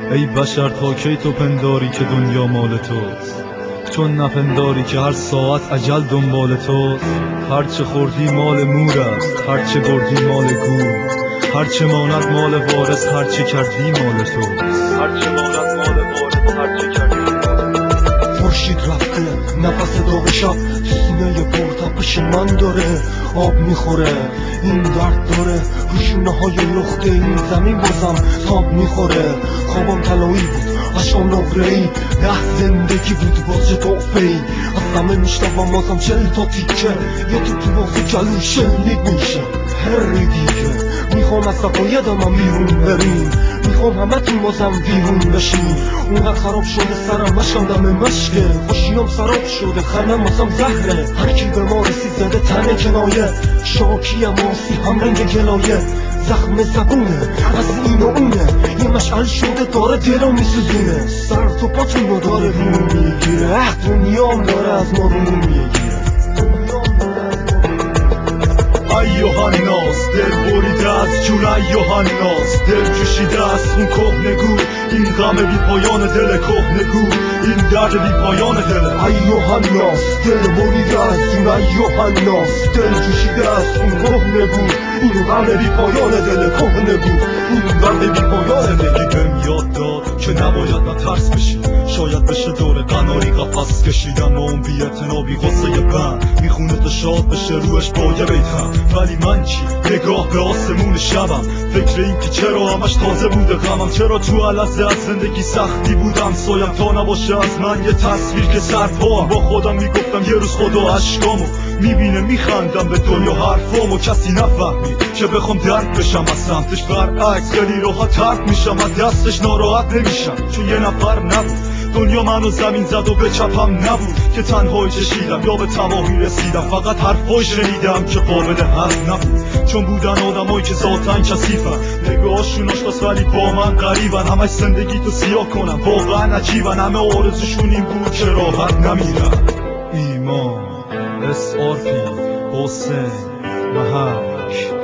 ای بشر تا کی تو پنداری که دنیا مال توست؟ چون نپنداری که هر ساعت اجل دنبال توست. هرچه خوردی مال مور است، هرچه بردی مال گور. هرچه ماند مال وارث، هرچه کردی مال توست. هرچه ماند مال وارث، هرچه کردی مال توست. خورشید رفته، نفس داغ شب تو سینه پرتپش من داره. آب میخوره این درد داره، روشونه های لخته این زمین بازم تاب میخوره. خوابم طلایی بود، عشقم نقره‌ای، زندگی بود باز چه توفه‌ای. از همه میشنوم بازم 40 تا تیکه، یه تو بازی جلو شلیک میشه. هر دیگه میخوام از عقایدم هم بیرون بریم، میخوام همه تون بازم بیرون بشین. اونقدر خراب شده سرم، مشکم دم مشکه، خوشیام سراب شده، خندم بازم زهره. هرکی به ما رسید زده تنه کنایه، شاکی هم آسی هم رنگ گلایه. زخم زبونه از این و اونه، یه مشعل شده داره دلو میسوزونه. سر تو پاتون رو داره رو میگیره، دنیام داره از ما رو میگیره. ای یوحناس دل بریده از جون، ای یوحناس دل جوشیده از خون کهنگو. این غم بی پایان دل کهنگو، این درد بی پایان دل. ای یوحناس دل بریده از جون، ای یوحناس دل جوشیده از خون کهنگو. این غم بی پایان دل کهنگو، این درد بی پایان دل. بهم یاد داد که نباید من ترس بشی، شاید بشه دور قناری قفص کشید. اما اون بی‌اعتنابی غصه بند میخونه تا شاد بشه روش با یه بیتم. ولی من چی؟ نگاه به آسمون شبم، فکر این که چرا همش تازه بوده غمم. چرا تو لحظه از زندگی سختی بودم سایم، تا نباشه از من یه تصویر که سرپام. با خودم میگفتم یه روز خدا عشقامو میبینه، میخندم به دنیا حرفامو. کسی نفهمید که بخوام درد بشم از سمتش، برعکس خیلی راحت ترک میشم از دستش، ناراحت نمیشم چون یه نفر نبود. دنیا منو زمین زد و به چپم نبود که تنهایی چشیدم یا به تباهی رسیدم. فقط حرفای شنیدم که قابل هضم نبود، چون بودن آدمایی که ذاتن کثیفن. نگاهاشون آشناس ولی با من غریبن، همش زندگی تو سیاه کنم واقعا عجیبن. همه آرزوشون این بود که راحت نمیرن. ایمان SRP حسین محک